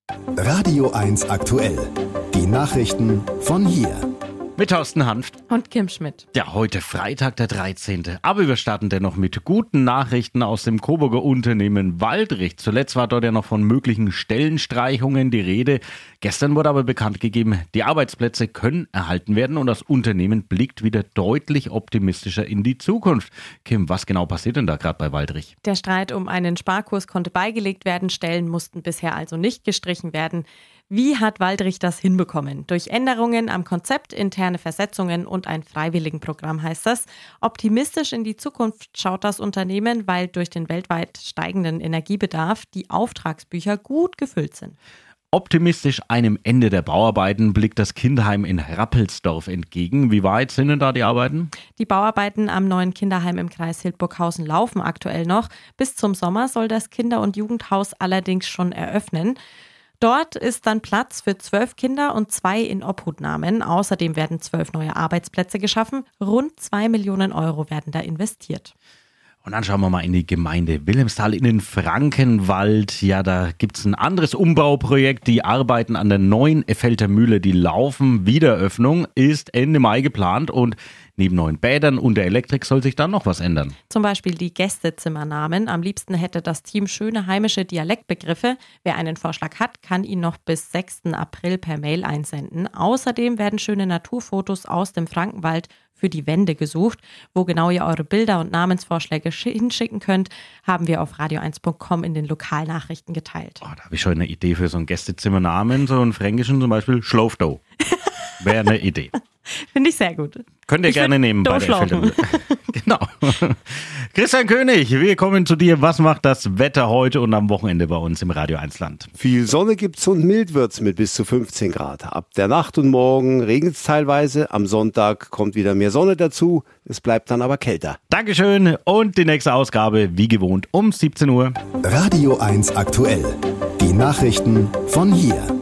Radio 1 aktuell. Die Nachrichten von hier. Mit Thorsten Hanft und Kim Schmidt. Ja, heute Freitag, der 13. Aber wir starten dennoch mit guten Nachrichten aus dem Coburger Unternehmen Waldrich. Zuletzt war dort ja noch von möglichen Stellenstreichungen die Rede. Gestern wurde aber bekannt gegeben, die Arbeitsplätze können erhalten werden und das Unternehmen blickt wieder deutlich optimistischer in die Zukunft. Kim, was genau passiert denn da gerade bei Waldrich? Der Streit um einen Sparkurs konnte beigelegt werden, Stellen mussten bisher also nicht gestrichen werden. Wie hat Waldrich das hinbekommen? Durch Änderungen am Konzept, interne Versetzungen und ein Freiwilligenprogramm heißt das. Optimistisch in die Zukunft schaut das Unternehmen, weil durch den weltweit steigenden Energiebedarf die Auftragsbücher gut gefüllt sind. Optimistisch einem Ende der Bauarbeiten blickt das Kinderheim in Rappelsdorf entgegen. Wie weit sind denn da die Arbeiten? Die Bauarbeiten am neuen Kinderheim im Kreis Hildburghausen laufen aktuell noch. Bis zum Sommer soll das Kinder- und Jugendhaus allerdings schon eröffnen. Dort ist dann Platz für 12 Kinder und 2 in Obhutnahmen. Außerdem werden 12 neue Arbeitsplätze geschaffen. Rund 2 Millionen Euro werden da investiert. Und dann schauen wir mal in die Gemeinde Wilhelmsthal in den Frankenwald. Ja, da gibt es ein anderes Umbauprojekt. Die Arbeiten an der neuen Effelter Mühle, die laufen. Wiedereröffnung ist Ende Mai geplant und neben neuen Bädern und der Elektrik soll sich dann noch was ändern. Zum Beispiel die Gästezimmernamen. Am liebsten hätte das Team schöne heimische Dialektbegriffe. Wer einen Vorschlag hat, kann ihn noch bis 6. April per Mail einsenden. Außerdem werden schöne Naturfotos aus dem Frankenwald für die Wände gesucht. Wo genau ihr eure Bilder und Namensvorschläge hinschicken könnt, haben wir auf radio1.com in den Lokalnachrichten geteilt. Da habe ich schon eine Idee für so einen Gästezimmernamen, so einen fränkischen zum Beispiel Schlofdo. Wäre eine Idee. Finde ich sehr gut. Könnt ihr gerne nehmen bei der Effelter. Genau. Christian König, wir kommen zu dir. Was macht das Wetter heute und am Wochenende bei uns im Radio 1 Land? Viel Sonne gibt's und mild wird's mit bis zu 15 Grad. Ab der Nacht und morgen regnet's teilweise. Am Sonntag kommt wieder mehr Sonne dazu. Es bleibt dann aber kälter. Dankeschön und die nächste Ausgabe wie gewohnt um 17 Uhr. Radio 1 aktuell. Die Nachrichten von hier.